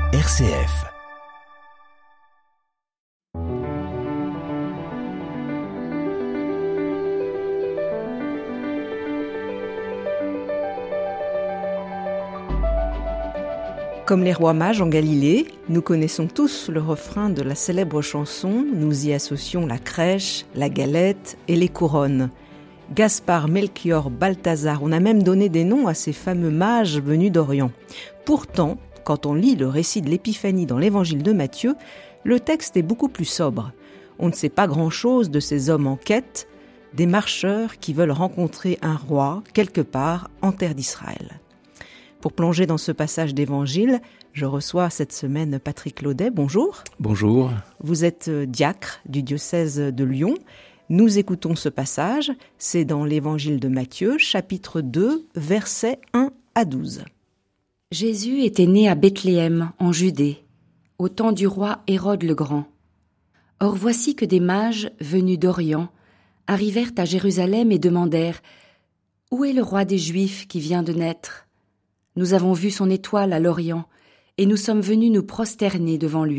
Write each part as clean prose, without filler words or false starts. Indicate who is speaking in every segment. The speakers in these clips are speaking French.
Speaker 1: RCF.
Speaker 2: Comme les rois mages en Galilée, nous connaissons tous le refrain de la célèbre chanson. Nous y associons la crèche, la galette et les couronnes. Gaspard, Melchior, Balthazar, on a même donné des noms à ces fameux mages venus d'Orient. Pourtant, quand on lit le récit de l'Épiphanie dans l'évangile de Matthieu, le texte est beaucoup plus sobre. On ne sait pas grand-chose de ces hommes en quête, des marcheurs qui veulent rencontrer un roi quelque part en terre d'Israël. Pour plonger dans ce passage d'évangile, je reçois cette semaine Patrick Laudet. Bonjour.
Speaker 3: Bonjour.
Speaker 2: Vous êtes diacre du diocèse de Lyon. Nous écoutons ce passage, c'est dans l'évangile de Matthieu, chapitre 2, versets 1 à 12.
Speaker 4: Jésus était né à Bethléem, en Judée, au temps du roi Hérode le Grand. Or voici que des mages, venus d'Orient, arrivèrent à Jérusalem et demandèrent « Où est le roi des Juifs qui vient de naître ? Nous avons vu son étoile à l'Orient, et nous sommes venus nous prosterner devant lui. »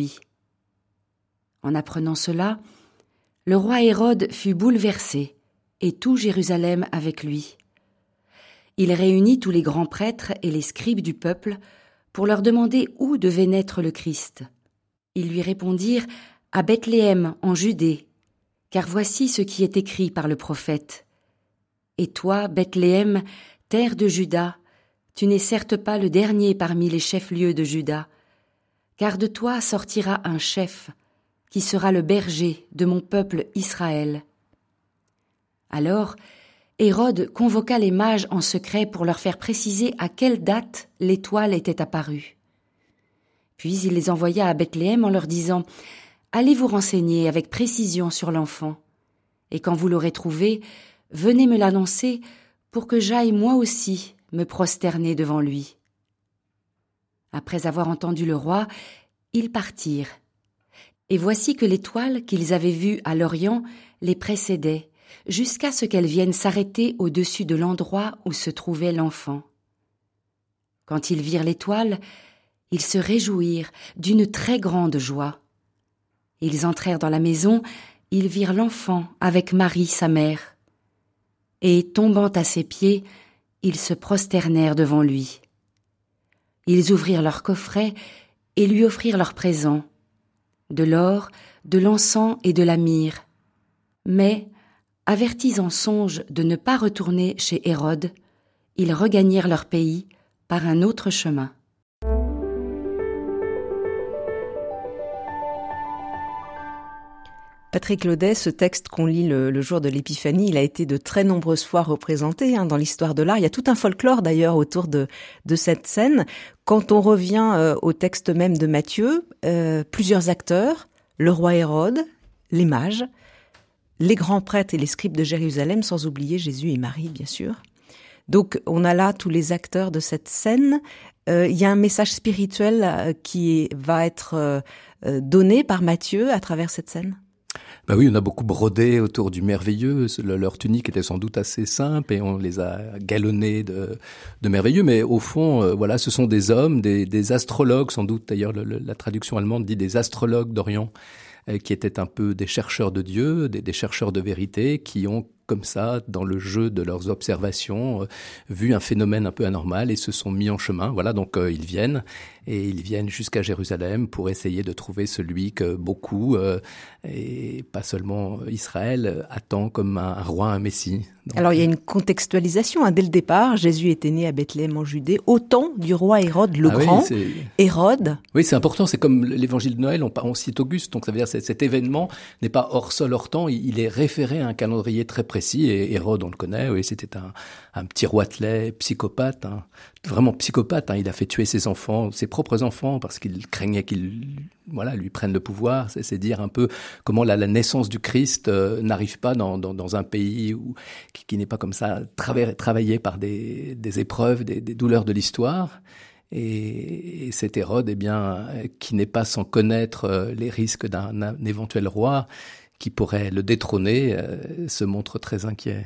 Speaker 4: En apprenant cela, le roi Hérode fut bouleversé, et tout Jérusalem avec lui. Il réunit tous les grands prêtres et les scribes du peuple pour leur demander où devait naître le Christ. Ils lui répondirent « À Bethléem, en Judée, car voici ce qui est écrit par le prophète. Et toi, Bethléem, terre de Juda, tu n'es certes pas le dernier parmi les chefs-lieux de Juda, car de toi sortira un chef, qui sera le berger de mon peuple Israël. » Alors, Hérode convoqua les mages en secret pour leur faire préciser à quelle date l'étoile était apparue. Puis il les envoya à Bethléem en leur disant « Allez vous renseigner avec précision sur l'enfant, et quand vous l'aurez trouvé, venez me l'annoncer pour que j'aille moi aussi me prosterner devant lui. » Après avoir entendu le roi, ils partirent. Et voici que l'étoile qu'ils avaient vue à l'Orient les précédait, jusqu'à ce qu'elle vienne s'arrêter au-dessus de l'endroit où se trouvait l'enfant. Quand ils virent l'étoile, ils se réjouirent d'une très grande joie. Ils entrèrent dans la maison, ils virent l'enfant avec Marie, sa mère. Et, tombant à ses pieds, ils se prosternèrent devant lui. Ils ouvrirent leur coffret et lui offrirent leurs présents, de l'or, de l'encens et de la myrrhe. Mais, avertis en songe de ne pas retourner chez Hérode, ils regagnèrent leur pays par un autre chemin.
Speaker 2: Patrick Laudet, ce texte qu'on lit le jour de l'Épiphanie, il a été de très nombreuses fois représenté dans l'histoire de l'art. Il y a tout un folklore d'ailleurs autour de cette scène. Quand on revient au texte même de Matthieu, plusieurs acteurs, le roi Hérode, les mages, les grands prêtres et les scribes de Jérusalem, sans oublier Jésus et Marie, bien sûr. Donc on a là tous les acteurs de cette scène. Il y a un message spirituel qui va être donné par Matthieu à travers cette scène.
Speaker 3: Ben oui, on a beaucoup brodé autour du merveilleux. Leur tunique était sans doute assez simple et on les a galonnés de merveilleux. Mais au fond, voilà, ce sont des hommes, des astrologues sans doute. D'ailleurs, la traduction allemande dit des astrologues d'Orient, qui étaient un peu des chercheurs de Dieu, des chercheurs de vérité, qui ont comme ça, dans le jeu de leurs observations, vu un phénomène un peu anormal et se sont mis en chemin. Voilà, donc ils viennent jusqu'à Jérusalem pour essayer de trouver celui que beaucoup, et pas seulement Israël, attend comme un roi, un messie. Donc,
Speaker 2: alors il y a une contextualisation. Dès le départ, Jésus était né à Bethléem en Judée, au temps du roi Hérode le Grand.
Speaker 3: Oui,
Speaker 2: Hérode.
Speaker 3: Oui, c'est important. C'est comme l'évangile de Noël, on cite Auguste. Donc ça veut dire que cet événement n'est pas hors sol, hors temps. Il est référé à un calendrier très précis. Et Hérode, on le connaît, oui, c'était un petit roitelet psychopathe, vraiment psychopathe. Il a fait tuer ses propres enfants, parce qu'il craignait qu'ils lui prennent le pouvoir. C'est dire un peu comment la naissance du Christ n'arrive pas dans un pays qui n'est pas comme ça travaillé par des épreuves, des douleurs de l'histoire. Et cet Hérode, qui n'est pas sans connaître les risques d'un éventuel roi qui pourrait le détrôner, se montre très inquiet.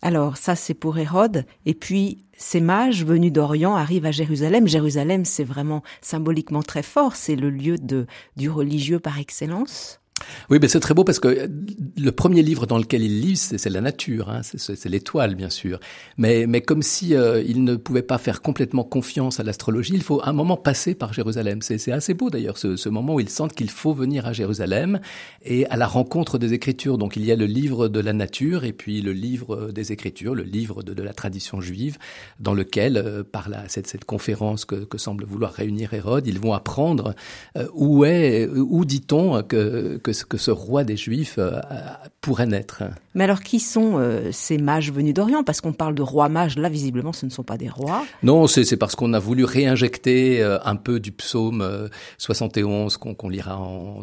Speaker 2: Alors ça, c'est pour Hérode. Et puis, ces mages venus d'Orient arrivent à Jérusalem. Jérusalem, c'est vraiment symboliquement très fort. C'est le lieu du religieux par excellence.
Speaker 3: Oui, mais c'est très beau parce que le premier livre dans lequel il lit, c'est la nature, hein, c'est l'étoile, bien sûr. Mais comme si il ne pouvait pas faire complètement confiance à l'astrologie, il faut à un moment passer par Jérusalem. C'est assez beau d'ailleurs, ce moment où ils sentent qu'il faut venir à Jérusalem et à la rencontre des Écritures. Donc il y a le livre de la nature et puis le livre des Écritures, le livre de la tradition juive, dans lequel, par cette conférence que semble vouloir réunir Hérode, ils vont apprendre où dit-on que ce roi des Juifs pourrait naître.
Speaker 2: Mais alors, qui sont ces mages venus d'Orient? Parce qu'on parle de rois mages, là, visiblement, ce ne sont pas des rois.
Speaker 3: Non, c'est parce qu'on a voulu réinjecter un peu du psaume 71 qu'on lira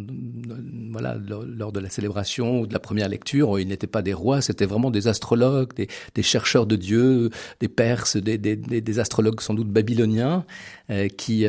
Speaker 3: lors de la célébration ou de la première lecture. Ils n'étaient pas des rois, c'était vraiment des astrologues, des chercheurs de Dieu, des Perses, des astrologues sans doute babyloniens, qui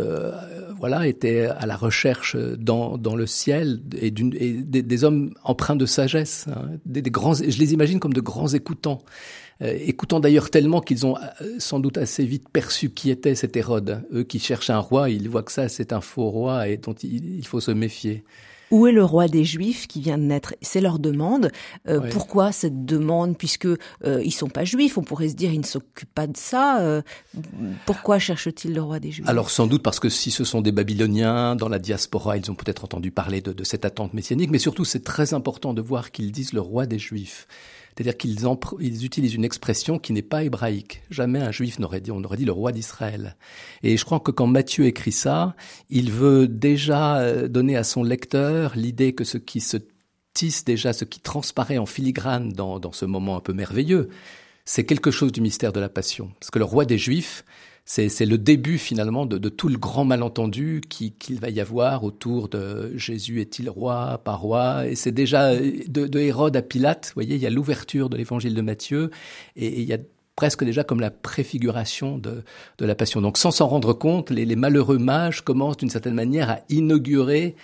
Speaker 3: étaient à la recherche dans le ciel et des hommes empreints de sagesse, hein, des grands. Je les imagine comme de grands écoutants, écoutant d'ailleurs tellement qu'ils ont sans doute assez vite perçu qui était cet Hérode. Eux qui cherchent un roi, ils voient que ça c'est un faux roi et dont il faut se méfier.
Speaker 2: Où est le roi des Juifs qui vient de naître? C'est leur demande.
Speaker 3: Oui.
Speaker 2: Pourquoi cette demande? Puisque ils sont pas juifs, on pourrait se dire ils ne s'occupent pas de ça. Pourquoi cherchent-ils le roi des Juifs?
Speaker 3: Alors sans doute parce que si ce sont des Babyloniens dans la diaspora, ils ont peut-être entendu parler de cette attente messianique, mais surtout c'est très important de voir qu'ils disent le roi des Juifs. C'est-à-dire qu'ils utilisent une expression qui n'est pas hébraïque. Jamais un juif n'aurait dit, on aurait dit le roi d'Israël. Et je crois que quand Matthieu écrit ça, il veut déjà donner à son lecteur l'idée que ce qui se tisse déjà, ce qui transparaît en filigrane dans ce moment un peu merveilleux, c'est quelque chose du mystère de la Passion. Parce que le roi des Juifs, c'est le début finalement de tout le grand malentendu qu'il va y avoir autour de Jésus est-il roi, pas roi, et c'est déjà de Hérode à Pilate, vous voyez, il y a l'ouverture de l'évangile de Matthieu, et il y a presque déjà comme la préfiguration de la Passion. Donc sans s'en rendre compte, les malheureux mages commencent d'une certaine manière à inaugurer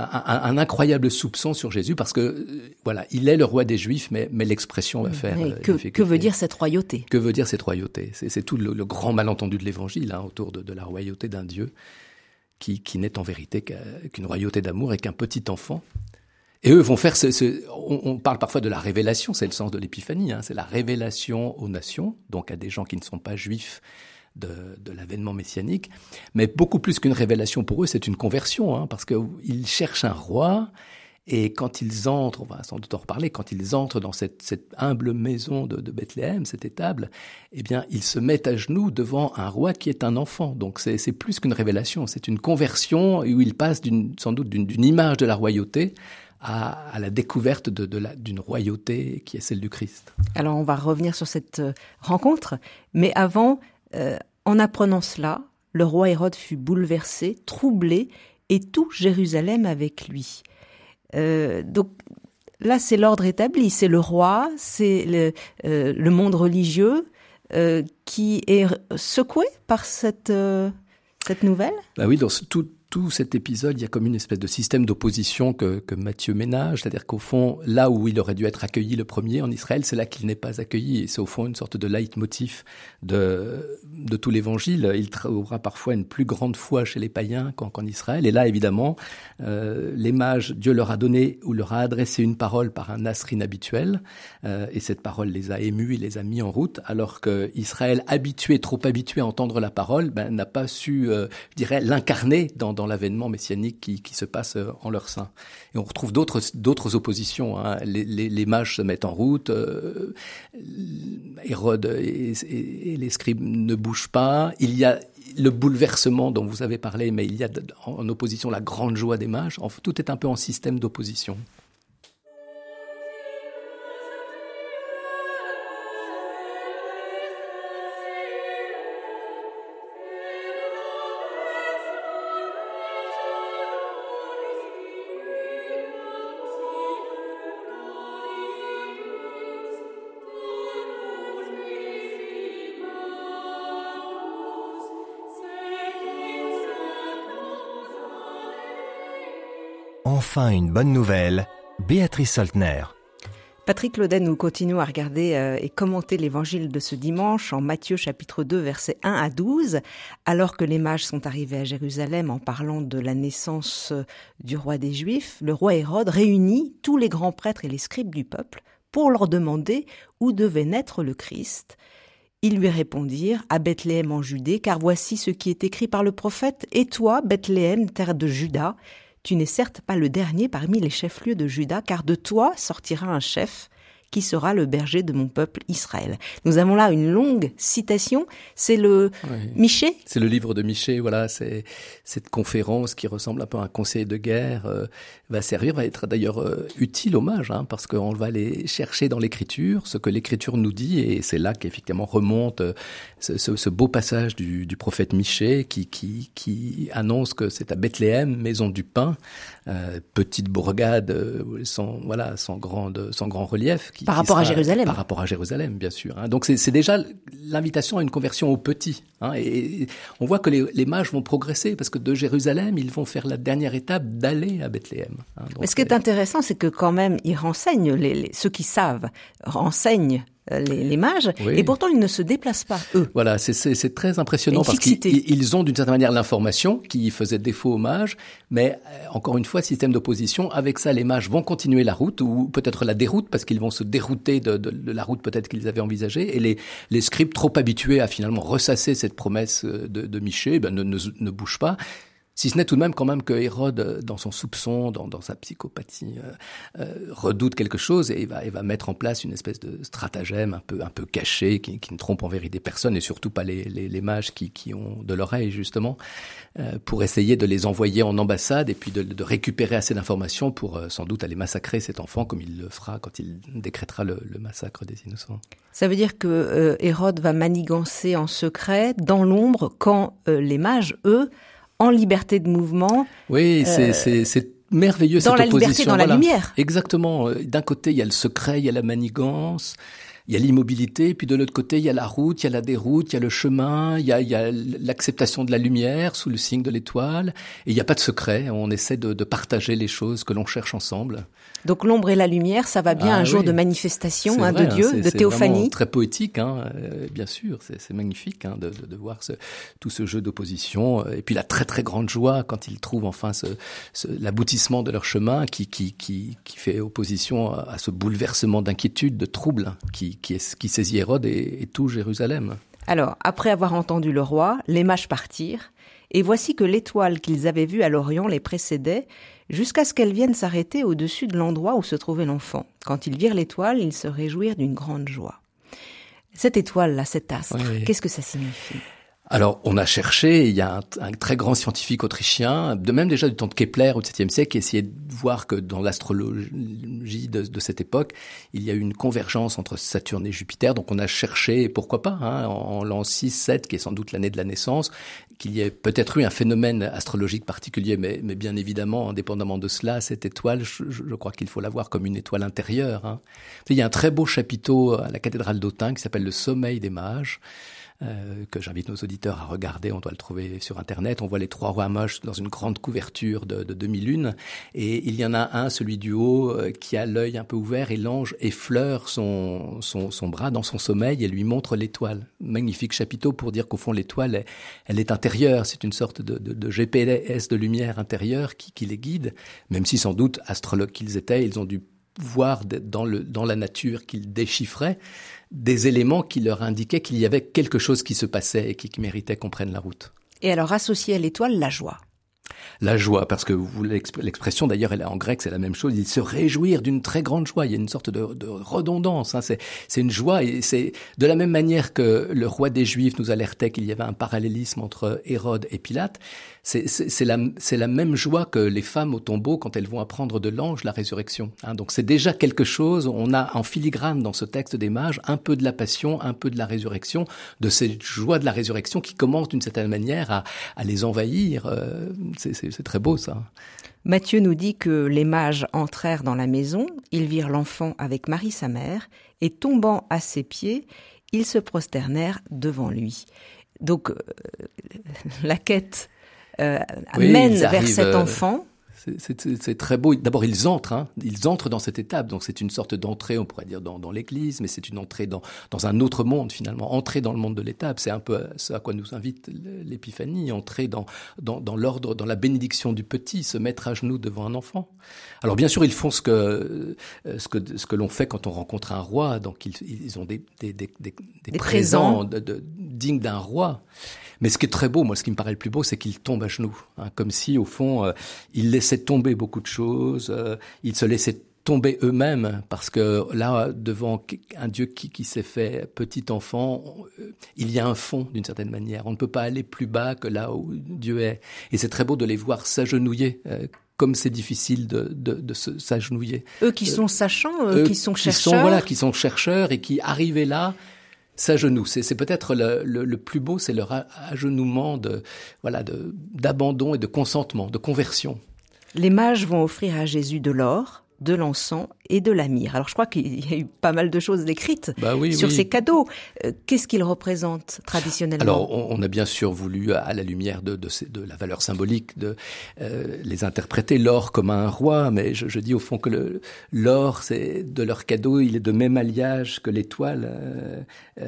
Speaker 3: un incroyable soupçon sur Jésus, parce que il est le roi des Juifs, mais l'expression va faire.
Speaker 2: Que veut dire cette royauté?
Speaker 3: Que veut dire cette royauté? C'est tout le grand malentendu de l'Évangile, hein, autour de la royauté d'un Dieu qui n'est en vérité qu'une royauté d'amour et qu'un petit enfant. Et eux vont faire on parle parfois de la révélation, c'est le sens de l'épiphanie, hein, c'est la révélation aux nations, donc à des gens qui ne sont pas juifs de l'avènement messianique, mais beaucoup plus qu'une révélation pour eux, c'est une conversion, hein, parce qu'ils cherchent un roi, et quand ils entrent, on va sans doute en reparler, quand ils entrent dans cette humble maison de Bethléem, cette étable, eh bien, ils se mettent à genoux devant un roi qui est un enfant. Donc c'est plus qu'une révélation, c'est une conversion où ils passent sans doute d'une image de la royauté à la découverte d'une royauté qui est celle du Christ.
Speaker 2: Alors on va revenir sur cette rencontre, mais avant, en apprenant cela, le roi Hérode fut bouleversé, troublé, et tout Jérusalem avec lui. Donc là, c'est l'ordre établi, c'est le roi, c'est le monde religieux qui est secoué par cette nouvelle.
Speaker 3: Bah oui, dans tout cet épisode, il y a comme une espèce de système d'opposition que Matthieu ménage, c'est-à-dire qu'au fond, là où il aurait dû être accueilli le premier en Israël, c'est là qu'il n'est pas accueilli, et c'est au fond une sorte de leitmotiv de tout l'évangile. Il trouvera parfois une plus grande foi chez les païens qu'en Israël, et là, évidemment, les mages, Dieu leur a donné ou leur a adressé une parole par un as inhabituel, et cette parole les a émus et les a mis en route, alors que Israël, trop habitué à entendre la parole, n'a pas su, je dirais, l'incarner dans l'avènement messianique qui se passe en leur sein. Et on retrouve d'autres oppositions, hein. Les mages se mettent en route, Hérode et les scribes ne bougent pas. Il y a le bouleversement dont vous avez parlé, mais il y a en opposition la grande joie des mages. Tout est un peu en système d'opposition.
Speaker 1: Enfin une bonne nouvelle, Béatrice Soltner.
Speaker 2: Patrick Laudet, nous continuons à regarder et commenter l'évangile de ce dimanche en Matthieu chapitre 2 versets 1 à 12. Alors que les mages sont arrivés à Jérusalem en parlant de la naissance du roi des Juifs, le roi Hérode réunit tous les grands prêtres et les scribes du peuple pour leur demander où devait naître le Christ. Ils lui répondirent « À Bethléem en Judée, car voici ce qui est écrit par le prophète. Et toi, Bethléem, terre de Juda, tu n'es certes pas le dernier parmi les chefs-lieux de Juda, car de toi sortira un chef qui sera le berger de mon peuple Israël. » Nous avons là une longue citation, c'est le Michée.
Speaker 3: C'est le livre de Michée, voilà, c'est cette conférence qui ressemble un peu à un conseil de guerre, va être d'ailleurs utile aux mages, parce qu'on va aller chercher dans l'écriture ce que l'écriture nous dit, et c'est là qu'effectivement remonte ce beau passage du prophète Michée qui annonce que c'est à Bethléem, maison du pain, petite bourgade sans grand relief.
Speaker 2: Par rapport à Jérusalem.
Speaker 3: Par rapport à Jérusalem, bien sûr. Donc c'est déjà l'invitation à une conversion au petit. Et on voit que les mages vont progresser parce que de Jérusalem, ils vont faire la dernière étape d'aller à Bethléem.
Speaker 2: Mais ce qui est intéressant, c'est que quand même, ils renseignent, ceux qui savent, renseignent les mages, et pourtant ils ne se déplacent pas, eux.
Speaker 3: Voilà, c'est très impressionnant parce qu'ils ont d'une certaine manière l'information qui faisait défaut aux mages, mais encore une fois, système d'opposition. Avec ça, les mages vont continuer la route, ou peut-être la déroute, parce qu'ils vont se dérouter de la route peut-être qu'ils avaient envisagée, et les scribes trop habitués à finalement ressasser cette promesse de Michée, ne bougent pas. Si ce n'est tout de même quand même que Hérode, dans son soupçon, dans sa psychopathie, redoute quelque chose et il va mettre en place une espèce de stratagème un peu caché qui ne trompe en vérité personne et surtout pas les mages qui ont de l'oreille justement, pour essayer de les envoyer en ambassade et puis de récupérer assez d'informations pour sans doute aller massacrer cet enfant comme il le fera quand il décrétera le massacre des innocents.
Speaker 2: Ça veut dire que Hérode va manigancer en secret, dans l'ombre, quand les mages, eux, en liberté de mouvement.
Speaker 3: Oui, c'est merveilleux cette opposition.
Speaker 2: Dans la liberté, dans la lumière.
Speaker 3: Exactement. D'un côté, il y a le secret, il y a la manigance, il y a l'immobilité, puis de l'autre côté, il y a la route, il y a la déroute, il y a le chemin, il y a l'acceptation de la lumière sous le signe de l'étoile, et il n'y a pas de secret. On essaie de partager les choses que l'on cherche ensemble.
Speaker 2: Donc l'ombre et la lumière, ça va bien un jour de manifestation de Dieu, de théophanie.
Speaker 3: C'est très poétique, bien sûr, c'est magnifique de voir tout ce jeu d'opposition, et puis la très très grande joie quand ils trouvent enfin l'aboutissement de leur chemin qui fait opposition à ce bouleversement d'inquiétude, de trouble qui saisit Hérode et tout Jérusalem.
Speaker 2: Alors, après avoir entendu le roi, les mages partirent, et voici que l'étoile qu'ils avaient vue à l'Orient les précédait, jusqu'à ce qu'elle vienne s'arrêter au-dessus de l'endroit où se trouvait l'enfant. Quand ils virent l'étoile, ils se réjouirent d'une grande joie. Cette étoile-là, cet astre, qu'est-ce que ça signifie ?
Speaker 3: Alors, on a cherché, il y a un très grand scientifique autrichien, de même déjà du temps de Kepler au XVIIe siècle, qui essayait de voir que dans l'astrologie de cette époque, il y a eu une convergence entre Saturne et Jupiter. Donc on a cherché, pourquoi pas, en l'an 6-7, qui est sans doute l'année de la naissance, qu'il y ait peut-être eu un phénomène astrologique particulier, mais bien évidemment, indépendamment de cela, cette étoile, je crois qu'il faut la voir comme une étoile intérieure. Il y a un très beau chapiteau à la cathédrale d'Autun qui s'appelle « Le sommeil des mages », que j'invite nos auditeurs à regarder, on doit le trouver sur Internet. On voit les trois rois mages dans une grande couverture de demi-lune, et il y en a un, celui du haut, qui a l'œil un peu ouvert, et l'ange effleure son bras dans son sommeil et lui montre l'étoile. Magnifique chapiteau pour dire qu'au fond l'étoile, elle est intérieure, c'est une sorte de GPS de lumière intérieure qui les guide, même si sans doute, astrologues qu'ils étaient, ils ont dû voir dans la nature qu'ils déchiffraient des éléments qui leur indiquaient qu'il y avait quelque chose qui se passait et qui méritait qu'on prenne la route.
Speaker 2: Et alors associer à l'étoile la joie.
Speaker 3: La joie, parce que l'expression d'ailleurs, en grec, c'est la même chose. Ils se réjouirent d'une très grande joie. Il y a une sorte de redondance. C'est une joie, et c'est de la même manière que le roi des Juifs nous alertait qu'il y avait un parallélisme entre Hérode et Pilate. C'est la même joie que les femmes au tombeau quand elles vont apprendre de l'ange la résurrection. Donc c'est déjà quelque chose. On a en filigrane dans ce texte des mages un peu de la passion, un peu de la résurrection, de cette joie de la résurrection qui commence d'une certaine manière à les envahir. C'est très beau ça.
Speaker 2: Matthieu nous dit que les mages entrèrent dans la maison, ils virent l'enfant avec Marie sa mère, et tombant à ses pieds, ils se prosternèrent devant lui. Donc la quête mène vers cet enfant.
Speaker 3: C'est très beau. D'abord, ils entrent dans cette étape. Donc, c'est une sorte d'entrée, on pourrait dire, dans l'Église, mais c'est une entrée dans un autre monde, finalement. Entrer dans le monde de l'étape, c'est un peu ce à quoi nous invite l'Épiphanie. Entrer dans l'ordre, dans la bénédiction du petit, se mettre à genoux devant un enfant. Alors, bien sûr, ils font ce que l'on fait quand on rencontre un roi. Donc, ils ont des présents dignes d'un roi. Mais ce qui est très beau, moi, ce qui me paraît le plus beau, c'est qu'ils tombent à genoux, comme si, au fond, ils laissaient tomber beaucoup de choses, ils se laissaient tomber eux-mêmes, parce que là, devant un Dieu qui s'est fait petit enfant, il y a un fond, d'une certaine manière. On ne peut pas aller plus bas que là où Dieu est. Et c'est très beau de les voir s'agenouiller, comme c'est difficile de s'agenouiller.
Speaker 2: Eux qui sont sachants, qui sont chercheurs.
Speaker 3: Qui sont chercheurs et qui, arrivés là, s'agenouillent. C'est peut-être le plus beau, c'est leur agenouillement d'abandon et de consentement, de conversion.
Speaker 2: Les mages vont offrir à Jésus de l'or, de l'encens et de la myrrhe. Alors je crois qu'il y a eu pas mal de choses écrites sur ces cadeaux. Qu'est-ce qu'ils représentent traditionnellement ?
Speaker 3: Alors on a bien sûr voulu, à la lumière de la valeur symbolique, les interpréter l'or comme un roi, mais je dis au fond que l'or, c'est de leur cadeau, il est de même alliage que l'étoile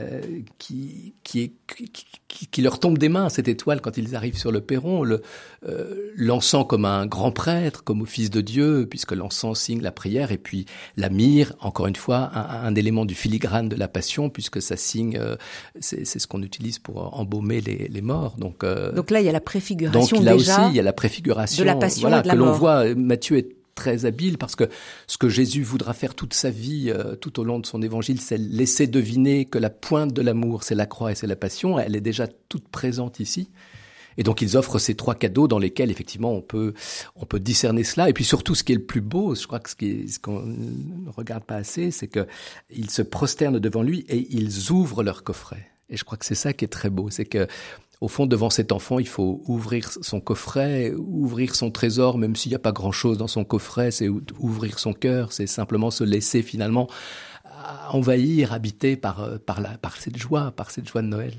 Speaker 3: qui leur tombe des mains, cette étoile, quand ils arrivent sur le perron. L'encens comme un grand prêtre, comme au Fils de Dieu, puisque l'encens signe la prière, et puis la myrrhe, encore une fois, un élément du filigrane de la Passion, puisque ça signe, c'est ce qu'on utilise pour embaumer les morts. Donc
Speaker 2: là, il y a la préfiguration
Speaker 3: donc là aussi, il y a la préfiguration
Speaker 2: de la Passion et de la
Speaker 3: que l'on
Speaker 2: mort.
Speaker 3: voit. Matthieu est très habile, parce que ce que Jésus voudra faire toute sa vie, tout au long de son évangile, c'est laisser deviner que la pointe de l'amour, c'est la croix et c'est la Passion. Elle est déjà toute présente ici. Et donc ils offrent ces 3 cadeaux dans lesquels effectivement on peut discerner cela. Et puis surtout, ce qui est le plus beau, je crois que ce qu'on ne regarde pas assez, c'est que ils se prosternent devant lui et ils ouvrent leur coffret. Et je crois que c'est ça qui est très beau, c'est que au fond, devant cet enfant, il faut ouvrir son coffret, ouvrir son trésor, même s'il n'y a pas grand-chose dans son coffret, c'est ouvrir son cœur, c'est simplement se laisser finalement envahir, habiter par cette joie de Noël.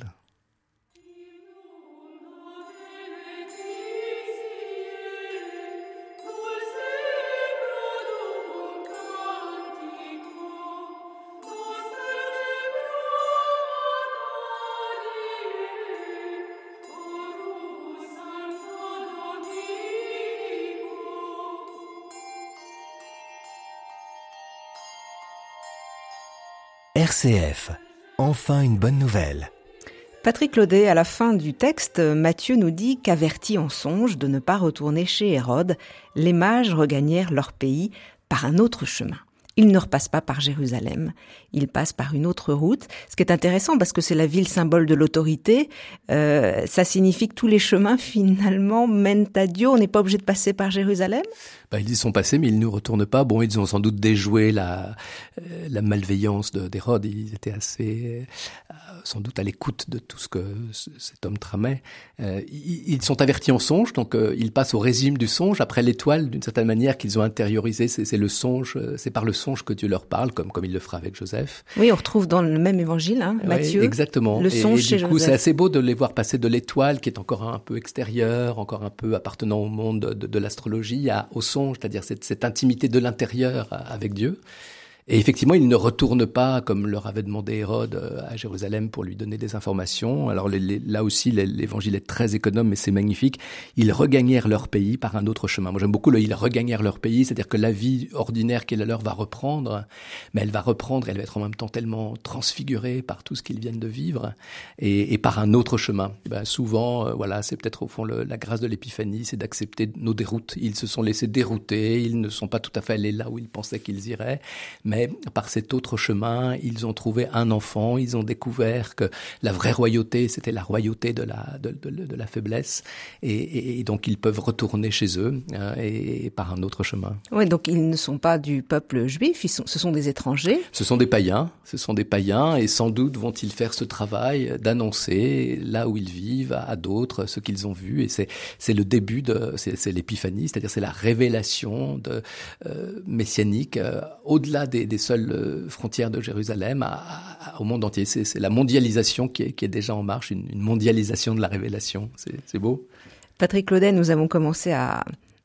Speaker 1: RCF, enfin une bonne nouvelle.
Speaker 2: Patrick Laudet, à la fin du texte, Matthieu nous dit qu'avertis en songe de ne pas retourner chez Hérode, les mages regagnèrent leur pays par un autre chemin. Ils ne repassent pas par Jérusalem, ils passent par une autre route. Ce qui est intéressant, parce que c'est la ville symbole de l'autorité, ça signifie que tous les chemins finalement mènent à Dieu. On n'est pas obligé de passer par Jérusalem ?
Speaker 3: Ils y sont passés, mais ils ne retournent pas. Bon, ils ont sans doute déjoué la malveillance d'Hérode. Ils étaient assez, sans doute, à l'écoute de tout ce que cet homme tramait. Ils sont avertis en songe, donc ils passent au régime du songe, après l'étoile, d'une certaine manière, qu'ils ont intériorisé. C'est le songe, c'est par le songe que Dieu leur parle, comme il le fera avec Joseph.
Speaker 2: Oui, on retrouve dans le même évangile, Matthieu.
Speaker 3: Oui, exactement.
Speaker 2: Le songe chez
Speaker 3: du coup,
Speaker 2: Joseph.
Speaker 3: C'est assez beau de les voir passer de l'étoile, qui est encore un peu extérieure, encore un peu appartenant au monde de l'astrologie, au songe, c'est-à-dire cette intimité de l'intérieur avec Dieu. Et effectivement, ils ne retournent pas, comme leur avait demandé Hérode, à Jérusalem pour lui donner des informations. Alors là aussi, l'évangile est très économe, mais c'est magnifique. Ils regagnèrent leur pays par un autre chemin. Moi, j'aime beaucoup ils regagnèrent leur pays, c'est-à-dire que la vie ordinaire qui est la leur va reprendre, mais elle va être en même temps tellement transfigurée par tout ce qu'ils viennent de vivre, et par un autre chemin. Souvent, c'est peut-être au fond la grâce de l'épiphanie, c'est d'accepter nos déroutes. Ils se sont laissés dérouter, ils ne sont pas tout à fait allés là où ils pensaient qu'ils iraient, mais par cet autre chemin, ils ont trouvé un enfant, ils ont découvert que la vraie royauté, c'était la royauté de la faiblesse, et donc ils peuvent retourner chez eux, et par un autre chemin.
Speaker 2: Oui, donc ils ne sont pas du peuple juif, ce sont des étrangers.
Speaker 3: Ce sont des païens, et sans doute vont-ils faire ce travail d'annoncer là où ils vivent à d'autres ce qu'ils ont vu, et c'est le début c'est l'épiphanie, c'est-à-dire c'est la révélation messianique au-delà des seules frontières de Jérusalem au monde entier. C'est la mondialisation qui est déjà en marche, une mondialisation de la révélation. C'est beau.
Speaker 2: Patrick Laudet, nous avons commencé à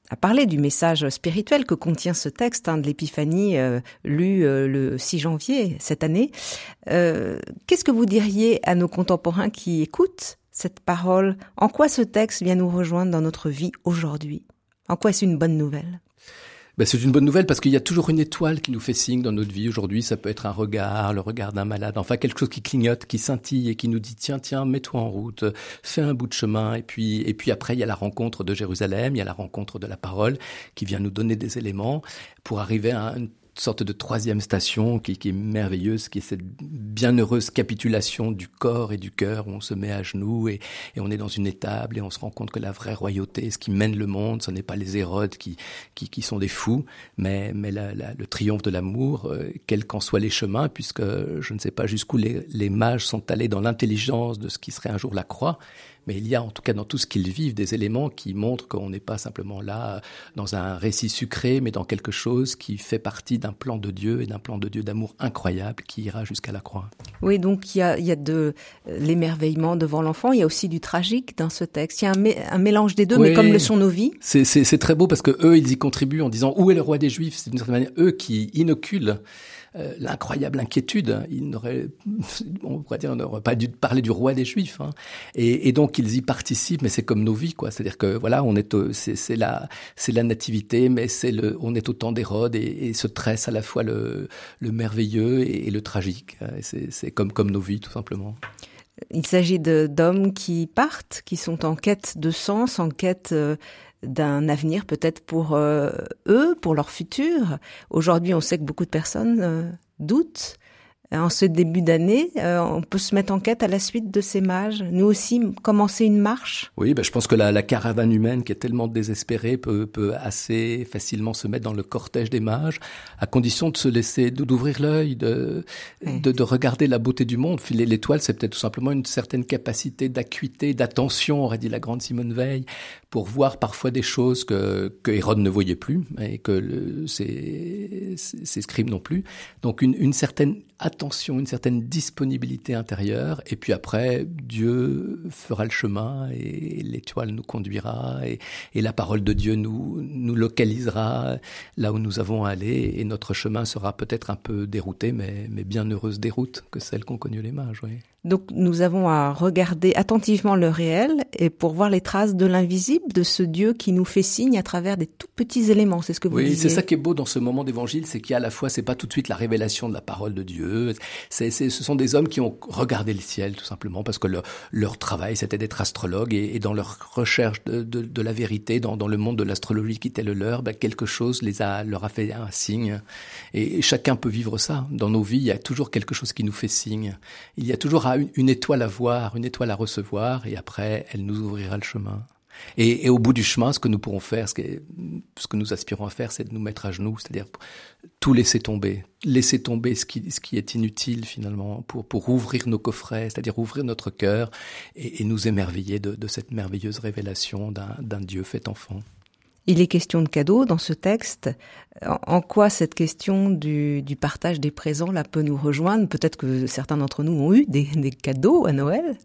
Speaker 2: a parlé du message spirituel que contient ce texte de l'Épiphanie lu le 6 janvier cette année. Qu'est-ce que vous diriez à nos contemporains qui écoutent cette parole? En quoi ce texte vient nous rejoindre dans notre vie aujourd'hui? En quoi est-ce une bonne nouvelle?
Speaker 3: C'est une bonne nouvelle parce qu'il y a toujours une étoile qui nous fait signe dans notre vie. Aujourd'hui, ça peut être un regard, le regard d'un malade, enfin quelque chose qui clignote, qui scintille et qui nous dit tiens, mets-toi en route, fais un bout de chemin. Et puis après, il y a la rencontre de Jérusalem, il y a la rencontre de la parole qui vient nous donner des éléments pour arriver à une sorte de troisième station qui est merveilleuse, qui est cette bienheureuse capitulation du corps et du cœur où on se met à genoux et on est dans une étable et on se rend compte que la vraie royauté, ce qui mène le monde, ce n'est pas les Hérodes qui sont des fous, mais le triomphe de l'amour, quels qu'en soient les chemins, puisque je ne sais pas jusqu'où les mages sont allés dans l'intelligence de ce qui serait un jour la croix. Mais il y a en tout cas dans tout ce qu'ils vivent des éléments qui montrent qu'on n'est pas simplement là dans un récit sucré, mais dans quelque chose qui fait partie d'un plan de Dieu et d'un plan de Dieu d'amour incroyable qui ira jusqu'à la croix.
Speaker 2: Oui, donc il y a de l'émerveillement devant l'enfant, il y a aussi du tragique dans ce texte. Il y a un mélange des deux, oui, mais comme le sont nos vies.
Speaker 3: C'est très beau parce que eux, ils y contribuent en disant où est le roi des Juifs. C'est d'une certaine manière eux qui inoculent l'incroyable inquiétude. On n'aurait pas dû parler du roi des Juifs, hein. Et donc ils y participent, mais c'est comme nos vies, quoi. C'est-à-dire que voilà, c'est la nativité, mais on est au temps d'Hérode et se tresse à la fois le merveilleux et le tragique. C'est comme nos vies, tout simplement.
Speaker 2: Il s'agit d'hommes qui partent, qui sont en quête de sens, en quête d'un avenir peut-être pour eux, pour leur futur. Aujourd'hui, on sait que beaucoup de personnes doutent. En ce début d'année, on peut se mettre en quête à la suite de ces mages. Nous aussi, commencer une marche.
Speaker 3: Oui, je pense que la caravane humaine qui est tellement désespérée peut assez facilement se mettre dans le cortège des mages, à condition de se laisser, d'ouvrir l'œil, de regarder la beauté du monde. L'étoile, c'est peut-être tout simplement une certaine capacité d'acuité, d'attention, aurait dit la grande Simone Veil, pour voir parfois des choses que Hérode ne voyait plus et que ses scribes non plus. Donc une certaine attention, une certaine disponibilité intérieure, et puis après, Dieu fera le chemin et l'étoile nous conduira et la parole de Dieu nous localisera là où nous avons à aller et notre chemin sera peut-être un peu dérouté, mais bien heureuse déroute que celle qu'ont connue les mages, oui.
Speaker 2: Donc nous avons à regarder attentivement le réel et pour voir les traces de l'invisible, de ce Dieu qui nous fait signe à travers des tout petits éléments, c'est ce que vous disiez.
Speaker 3: Oui, c'est ça qui est beau dans ce moment d'évangile, c'est qu'il y a à la fois, c'est pas tout de suite la révélation de la parole de Dieu, ce sont des hommes qui ont regardé le ciel tout simplement parce que leur travail c'était d'être astrologue et dans leur recherche de la vérité, dans le monde de l'astrologie qui était le leur, quelque chose leur a fait un signe et chacun peut vivre ça. Dans nos vies, il y a toujours quelque chose qui nous fait signe. Il y a toujours une étoile à voir, une étoile à recevoir, et après, elle nous ouvrira le chemin. Et au bout du chemin, ce que nous pourrons faire, ce que nous aspirons à faire, c'est de nous mettre à genoux, c'est-à-dire tout laisser tomber ce qui est inutile finalement, pour ouvrir nos coffrets, c'est-à-dire ouvrir notre cœur et nous émerveiller de cette merveilleuse révélation d'un Dieu fait enfant.
Speaker 2: Il est question de cadeaux dans ce texte. En quoi cette question du partage des présents là peut nous rejoindre? Peut-être que certains d'entre nous ont eu des cadeaux à Noël.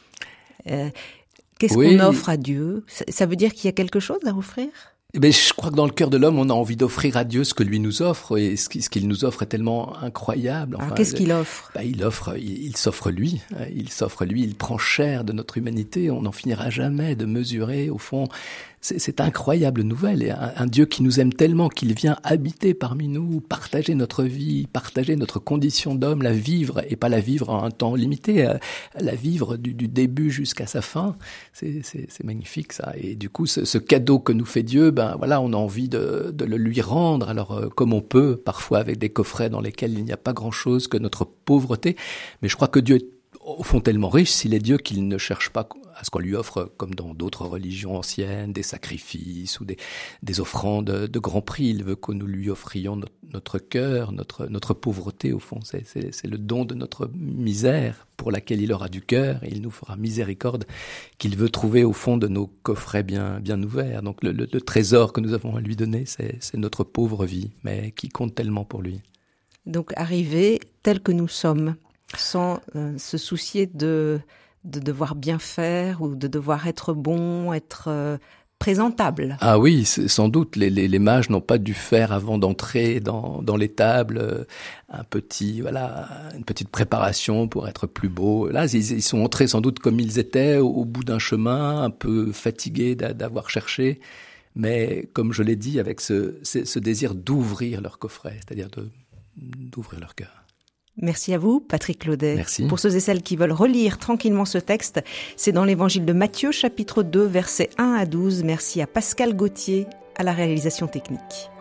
Speaker 2: Qu'est-ce qu'on offre à Dieu? Ça veut dire qu'il y a quelque chose à offrir?
Speaker 3: Je crois que dans le cœur de l'homme, on a envie d'offrir à Dieu ce que lui nous offre, et ce qu'il nous offre est tellement incroyable.
Speaker 2: Enfin, qu'est-ce qu'il offre?
Speaker 3: Il s'offre lui, il prend chair de notre humanité, on n'en finira jamais de mesurer, au fond, c'est incroyable nouvelle, et un Dieu qui nous aime tellement qu'il vient habiter parmi nous, partager notre vie, partager notre condition d'homme, la vivre, et pas la vivre en un temps limité, la vivre du début jusqu'à sa fin, c'est magnifique ça, et du coup ce cadeau que nous fait Dieu, on a envie de le lui rendre, alors comme on peut, parfois avec des coffrets dans lesquels il n'y a pas grand-chose que notre pauvreté, mais je crois que Dieu est au fond tellement riche, s'il est Dieu, qu'il ne cherche pas à ce qu'on lui offre, comme dans d'autres religions anciennes, des sacrifices ou des offrandes de grand prix. Il veut que nous lui offrions notre cœur, notre pauvreté, au fond. C'est le don de notre misère pour laquelle il aura du cœur et il nous fera miséricorde, qu'il veut trouver au fond de nos coffrets bien ouverts. Donc le trésor que nous avons à lui donner, c'est notre pauvre vie, mais qui compte tellement pour lui.
Speaker 2: Donc arriver tel que nous sommes, sans se soucier de devoir bien faire ou de devoir être bon, être présentable.
Speaker 3: Ah oui, sans doute. Les mages n'ont pas dû faire avant d'entrer dans l'étable une petite préparation pour être plus beaux. Là, ils sont entrés sans doute comme ils étaient, au bout d'un chemin, un peu fatigués d'avoir cherché, mais comme je l'ai dit, avec ce désir d'ouvrir leur coffret, c'est-à-dire d'ouvrir leur cœur.
Speaker 2: Merci à vous, Patrick Claudet.
Speaker 3: Merci.
Speaker 2: Pour ceux et celles qui veulent relire tranquillement ce texte, c'est dans l'Évangile de Matthieu, chapitre 2, versets 1 à 12. Merci à Pascal Gauthier, à la réalisation technique.